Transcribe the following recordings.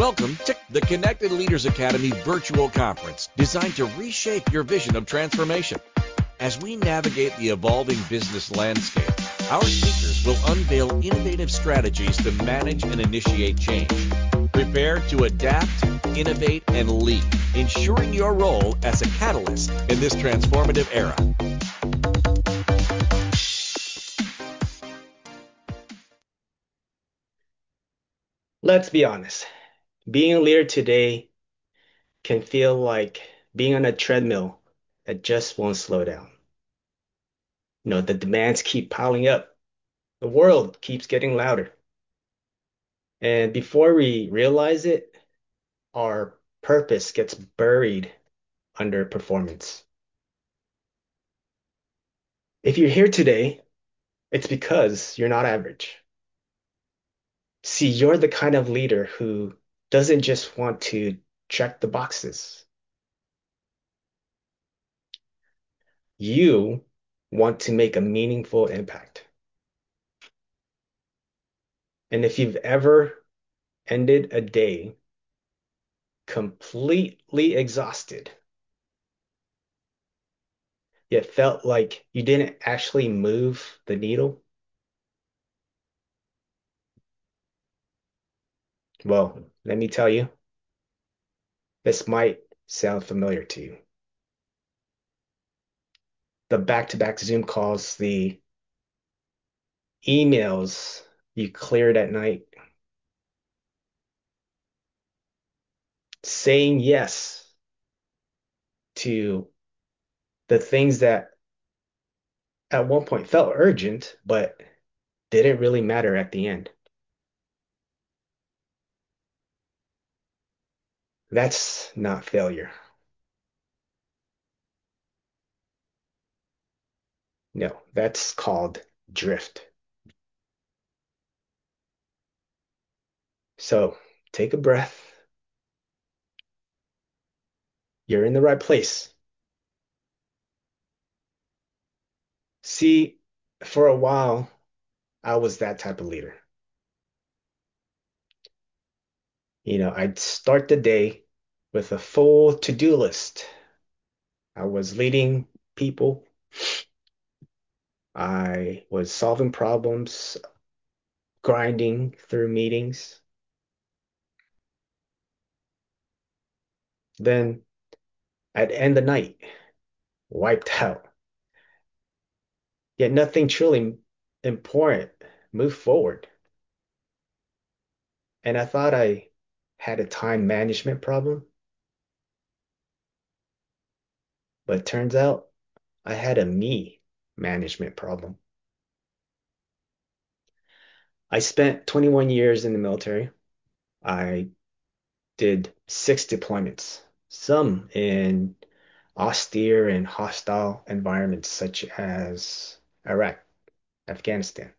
Welcome to the Connected Leaders Academy virtual conference designed to reshape your vision of transformation. As we navigate the evolving business landscape, our speakers will unveil innovative strategies to manage and initiate change. Prepare to adapt, innovate, and lead, ensuring your role as a catalyst in this transformative era. Let's be honest. Being a leader today can feel like being on a treadmill that just won't slow down. The demands keep piling up. The world keeps getting louder. And before we realize it, our purpose gets buried under performance. If you're here today, it's because you're not average. See, you're the kind of leader who doesn't just want to check the boxes. You want to make a meaningful impact. And if you've ever ended a day completely exhausted, yet felt like you didn't actually move the needle, well, let me tell you, this might sound familiar to you. The back-to-back Zoom calls, the emails you cleared at night, saying yes to the things that at one point felt urgent, but didn't really matter at the end. That's not failure. No, that's called drift. So take a breath. You're in the right place. See, for a while, I was that type of leader. I'd start the day with a full to-do list. I was leading people. I was solving problems, grinding through meetings. Then I'd end the night wiped out. Yet nothing truly important moved forward. And I thought I had a time management problem, but it turns out I had a me management problem. I spent 21 years in the military. I did 6 deployments, some in austere and hostile environments such as Iraq, Afghanistan.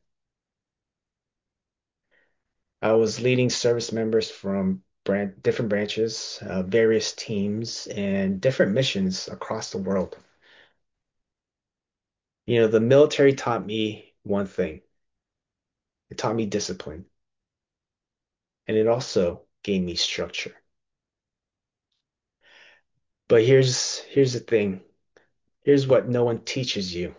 I was leading service members from different branches, various teams, and different missions across the world. The military taught me one thing. It taught me discipline, and it also gave me structure. But here's the thing. Here's what no one teaches you.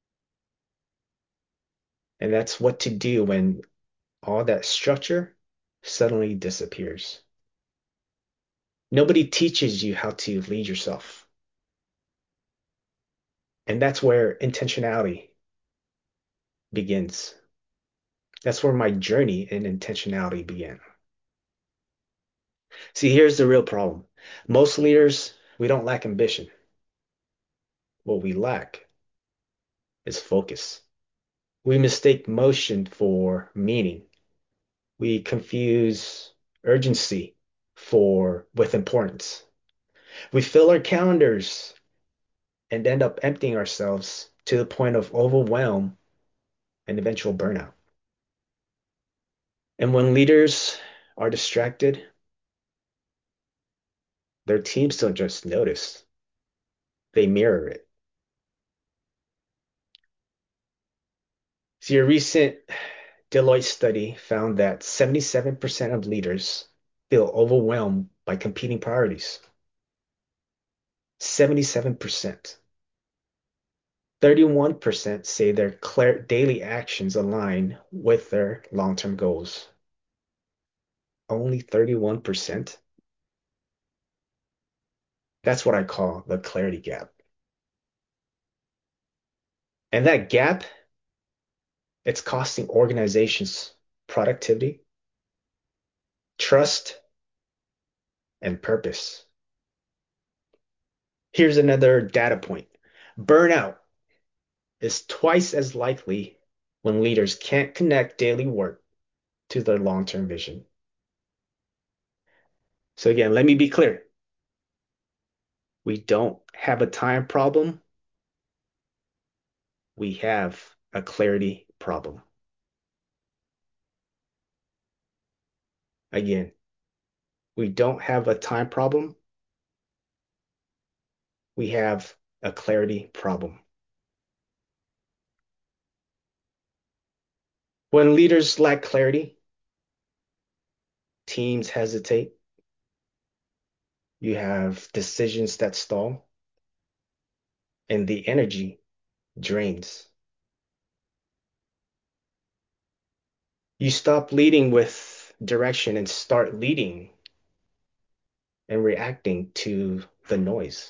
And that's what to do when all that structure suddenly disappears. Nobody teaches you how to lead yourself. And that's where intentionality begins. That's where my journey in intentionality began. See, here's the real problem. Most leaders, we don't lack ambition. What we lack is focus. We mistake motion for meaning. We confuse urgency with importance. We fill our calendars and end up emptying ourselves to the point of overwhelm and eventual burnout. And when leaders are distracted, their teams don't just notice, they mirror it. See, a recent Deloitte study found that 77% of leaders feel overwhelmed by competing priorities. 77%. 31% say their daily actions align with their long-term goals. Only 31%. That's what I call the clarity gap. And that gap, it's costing organizations productivity, trust, and purpose. Here's another data point. Burnout is twice as likely when leaders can't connect daily work to their long-term vision. So again, let me be clear. We don't have a time problem. We have a clarity problem. Again, we don't have a time problem. We have a clarity problem. When leaders lack clarity, teams hesitate. You have decisions that stall, and the energy drains. You stop leading with direction and start leading and reacting to the noise.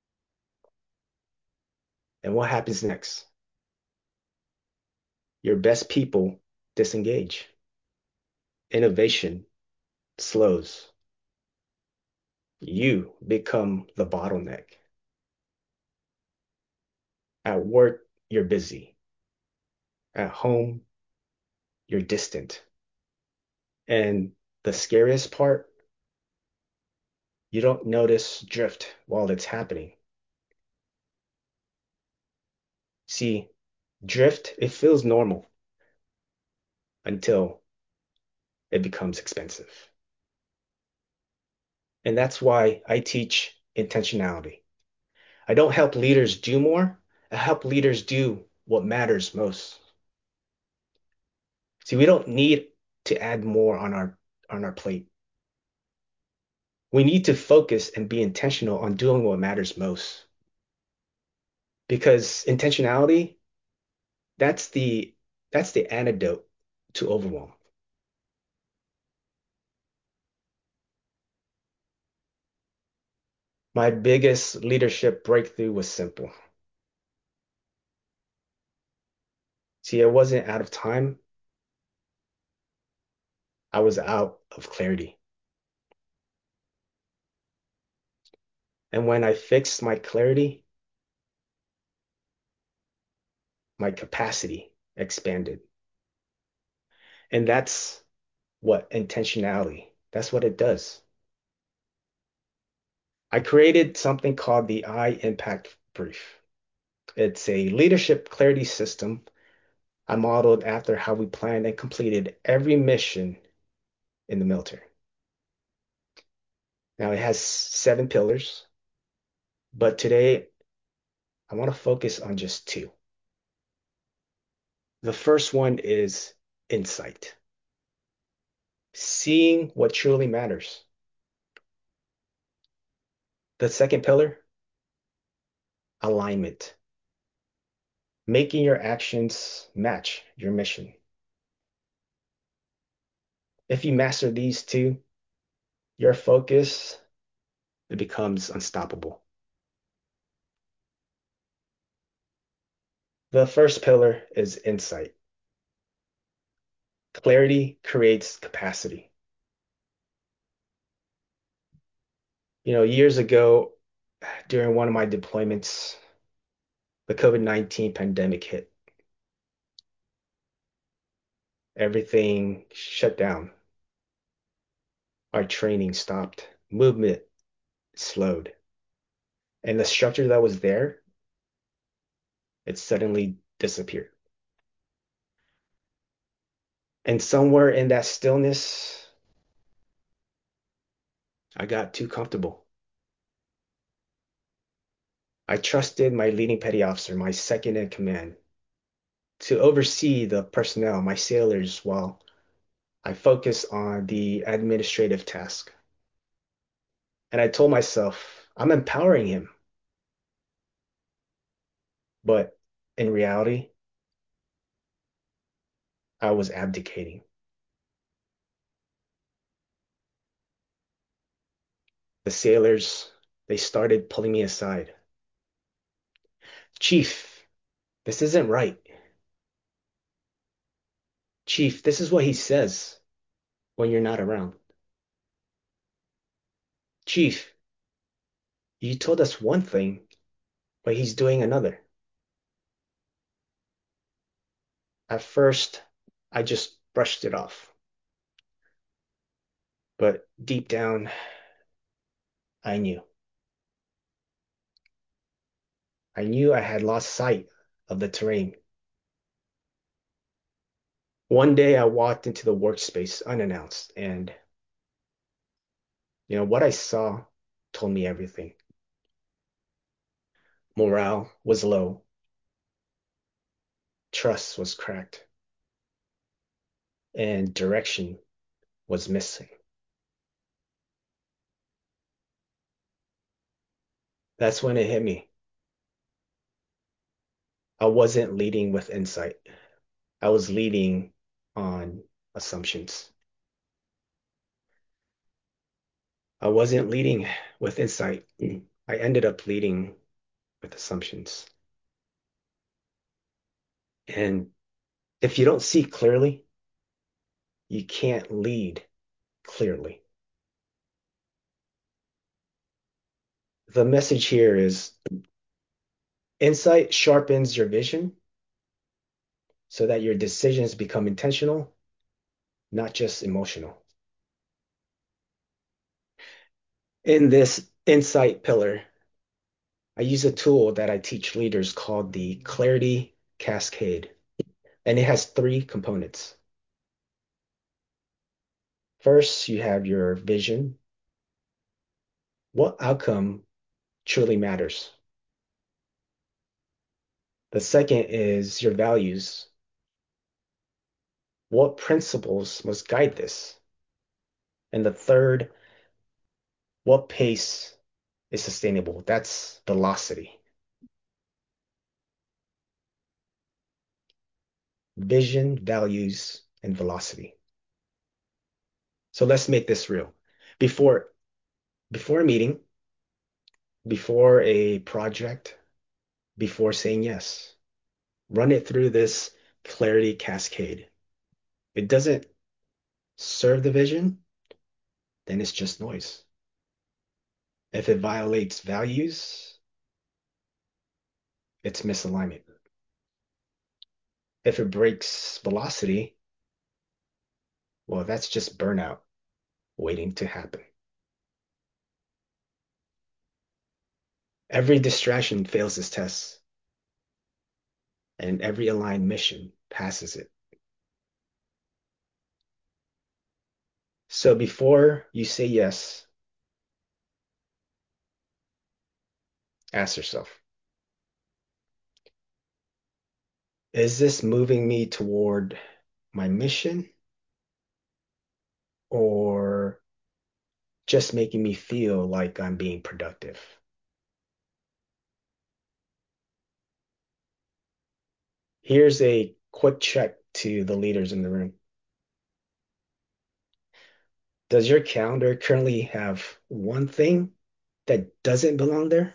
And what happens next? Your best people disengage. Innovation slows. You become the bottleneck. At work, you're busy. At home, you're distant. And the scariest part, you don't notice drift while it's happening. See, drift, it feels normal until it becomes expensive. And that's why I teach intentionality. I don't help leaders do more. I help leaders do what matters most. See, we don't need to add more on our plate. We need to focus and be intentional on doing what matters most. Because intentionality, that's the that's the antidote to overwhelm. My biggest leadership breakthrough was simple. See, I wasn't out of time. I was out of clarity. And when I fixed my clarity, my capacity expanded. And that's what intentionality, that's what it does. I created something called the I Impact Brief. It's a leadership clarity system I modeled after how we planned and completed every mission in the military. Now it has 7 pillars, but today I want to focus on just two. The first one is insight, seeing what truly matters. The second pillar, alignment, making your actions match your mission. If you master these two, your focus, it becomes unstoppable. The first pillar is insight. Clarity creates capacity. Years ago, during one of my deployments, the COVID-19 pandemic hit. Everything shut down. Our training stopped. Movement slowed. And the structure that was there, it suddenly disappeared. And somewhere in that stillness, I got too comfortable. I trusted my leading petty officer, my second in command, to oversee the personnel, my sailors, while I focus on the administrative task. And I told myself, I'm empowering him. But in reality, I was abdicating. The sailors, they started pulling me aside. Chief, this isn't right. Chief, this is what he says when you're not around. Chief, you told us one thing, but he's doing another. At first, I just brushed it off. But deep down, I knew. I knew I had lost sight of the terrain. One day I walked into the workspace unannounced, and what I saw told me everything. Morale was low, trust was cracked, and direction was missing. That's when it hit me. I wasn't leading with insight. I was leading on assumptions. I wasn't leading with insight. I ended up leading with assumptions. And if you don't see clearly, you can't lead clearly. The message here is insight sharpens your vision so that your decisions become intentional, not just emotional. In this insight pillar, I use a tool that I teach leaders called the Clarity Cascade, and it has three components. First, you have your vision. What outcome truly matters? The second is your values. What principles must guide this? And the third, what pace is sustainable? That's velocity. Vision, values, and velocity. So let's make this real. Before before a meeting, before a project, before saying yes, run it through this clarity cascade. It doesn't serve the vision, then it's just noise. If it violates values, it's misalignment. If it breaks velocity, well, that's just burnout waiting to happen. Every distraction fails this test, and every aligned mission passes it. So before you say yes, ask yourself, is this moving me toward my mission or just making me feel like I'm being productive? Here's a quick check to the leaders in the room. Does your calendar currently have one thing that doesn't belong there?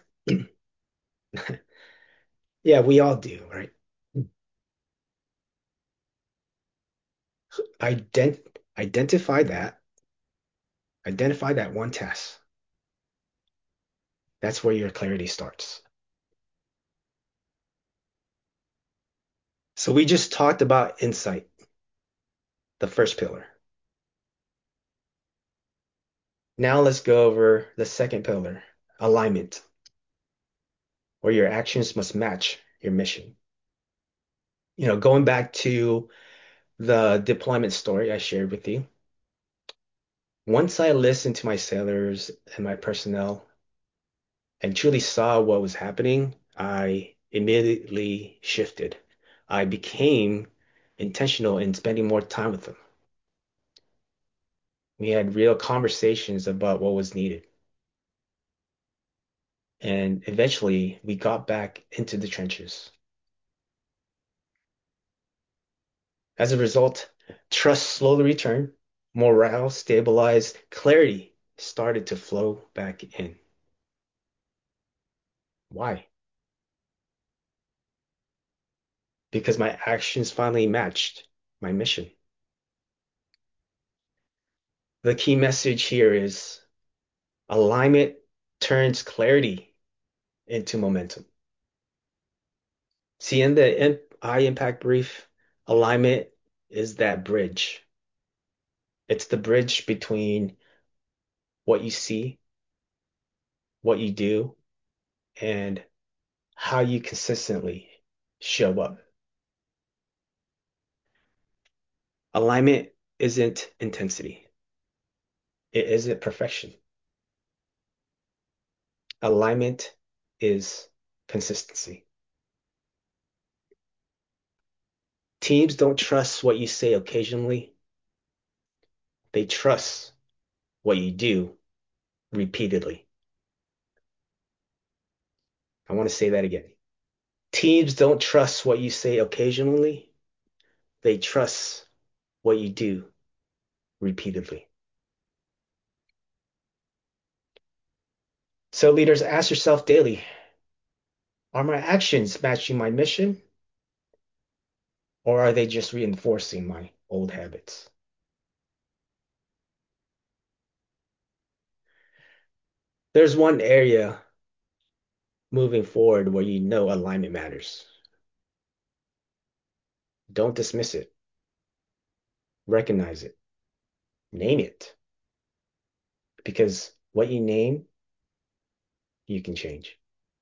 Yeah, we all do, right? Ident identify that, identify that one task. That's where your clarity starts. So we just talked about insight, the first pillar. Now let's go over the second pillar, alignment, where your actions must match your mission. Going back to the deployment story I shared with you, once I listened to my sailors and my personnel and truly saw what was happening, I immediately shifted. I became intentional in spending more time with them. We had real conversations about what was needed. And eventually we got back into the trenches. As a result, trust slowly returned, morale stabilized, clarity started to flow back in. Why? Because my actions finally matched my mission. The key message here is alignment turns clarity into momentum. See, in the I impact brief, alignment is that bridge. It's the bridge between what you see, what you do, and how you consistently show up. Alignment isn't intensity. It isn't perfection. Alignment is consistency. Teams don't trust what you say occasionally. They trust what you do repeatedly. I want to say that again. Teams don't trust what you say occasionally. They trust what you do repeatedly. So leaders, ask yourself daily, are my actions matching my mission or are they just reinforcing my old habits? There's one area moving forward where you know alignment matters. Don't dismiss it. Recognize it. Name it. Because what you name, you can change.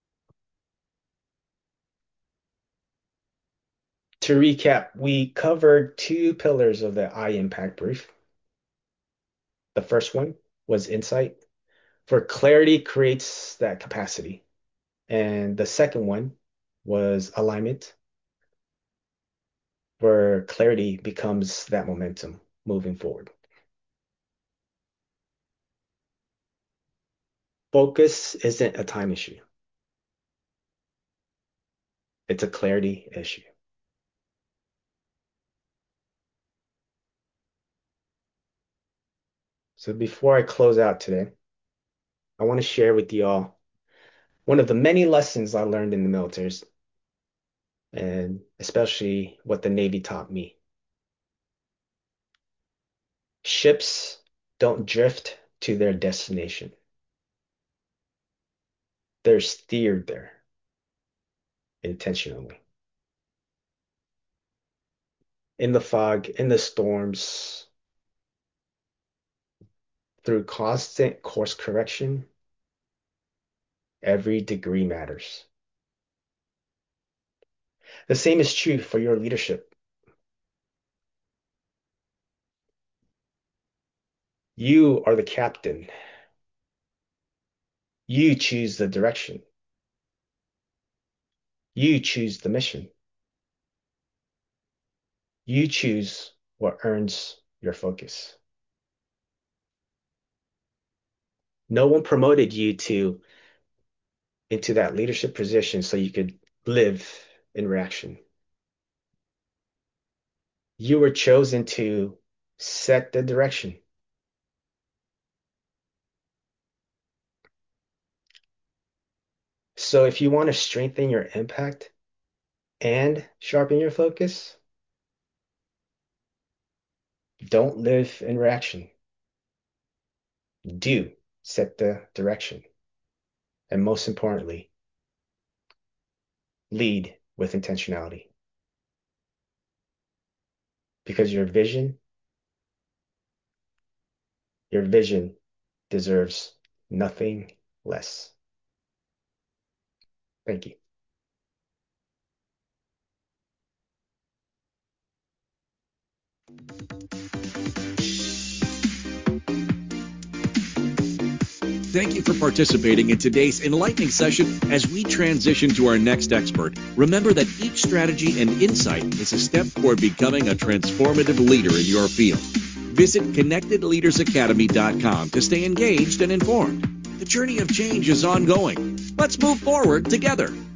To recap, we covered two pillars of the I impact brief. The first one was insight, for clarity creates that capacity. And the second one was alignment, where clarity becomes that momentum moving forward. Focus isn't a time issue. It's a clarity issue. So before I close out today, I want to share with you all one of the many lessons I learned in the military, and especially what the Navy taught me. Ships don't drift to their destination. They're steered there intentionally. In the fog, in the storms, through constant course correction, every degree matters. The same is true for your leadership. You are the captain. You choose the direction. You choose the mission. You choose what earns your focus. No one promoted you into that leadership position so you could live in reaction. You were chosen to set the direction. So if you want to strengthen your impact and sharpen your focus, don't live in reaction. Do set the direction. And most importantly, lead with intentionality. Because your vision deserves nothing less. Thank you. Thank you for participating in today's enlightening session. As we transition to our next expert, remember that each strategy and insight is a step toward becoming a transformative leader in your field. Visit connectedleadersacademy.com to stay engaged and informed. The journey of change is ongoing. Let's move forward together.